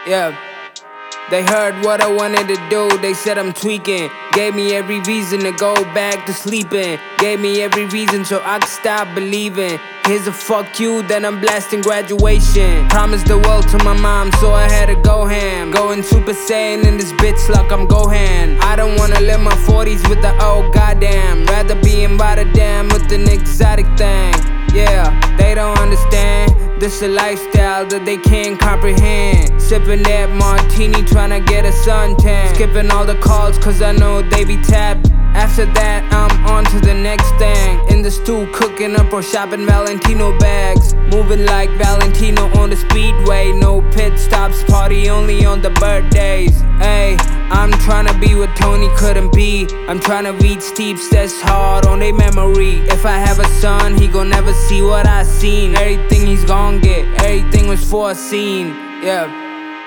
Yeah. They heard what I wanted to do, they said I'm tweaking. Gave me every reason to go back to sleeping. Gave me every reason so I could stop believing. Here's a fuck you, then I'm blasting graduation. Promised the world to my mom, so I had to go ham. Going Super Saiyan in this bitch like I'm Gohan. I don't wanna live my 40s with the oh goddamn. Rather be in Rotterdam with an exotic thing. Yeah, they don't understand. This a lifestyle that they can't comprehend. Sipping that martini, tryna get a suntan. Skipping all the calls cause I know they be tapped. After that, I'm on to the next thing. In the stew, cooking up or shopping Valentino bags. Moving like Valentino on the speedway. No pit stops, party only on the birthdays. Ayy, I'm tryna be what Tony couldn't be. I'm tryna reach steeps that's hard on their memory. If I have a son, he gon' never see what I seen. Everything he's gon' get, everything was foreseen. Yeah.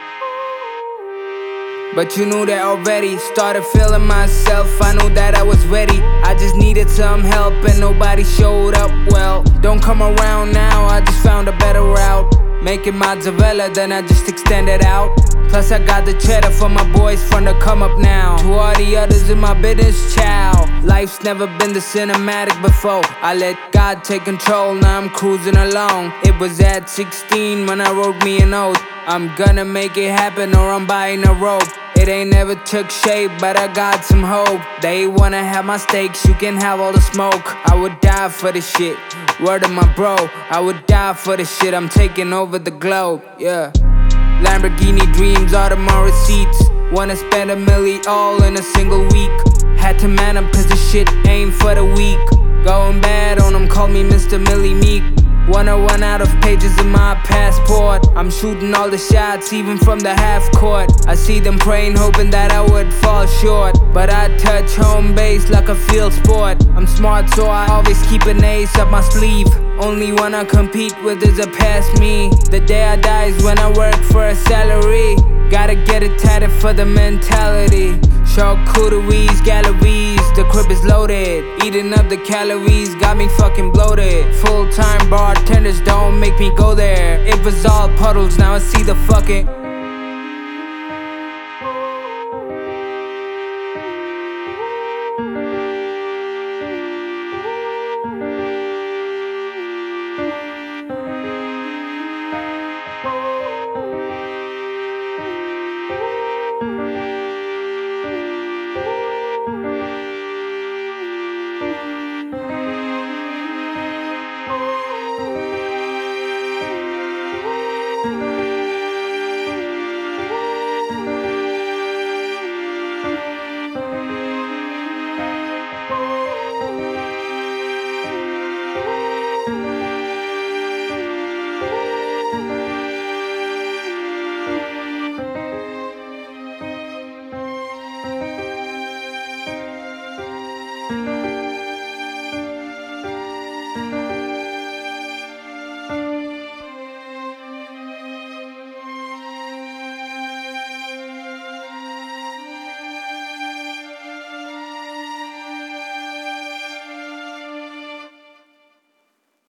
But you knew that already. Started feeling myself, I knew that I was ready. I just needed some help and nobody showed up. Well, don't come around now, I just found a better route. Making mozzarella, then I just extended out. Plus I got the cheddar for my boys from the come up now. To all the others in my business, chow. Life's never been the cinematic before. I let God take control, now I'm cruising along. It was at 16 when I wrote me an oath. I'm gonna make it happen or I'm buying a rope. It ain't never took shape, but I got some hope. They wanna have my stakes, you can have all the smoke. I would die for this shit, word of my bro. I would die for this shit, I'm taking over the globe, yeah. Lamborghini dreams, all of my receipts. Wanna spend $1 million all in a single week. Had to man up cause this shit ain't for the weak. Going bad on them, call me Mr. Millie Meek. Wanna run out of pages in my passport. I'm shooting all the shots, even from the half court. I see them praying, hoping that I would fall short. But I touch home base like a field sport. I'm smart, so I always keep an ace up my sleeve. Only one I compete with is a past me. The day I die is when I work for a salary. Gotta get it tatted for the mentality. Charcuteries, galleries, the crib is loaded. Eating up the calories, got me fucking bloated. Full-time bartenders don't make me go there. It was all puddles, now I see the fucking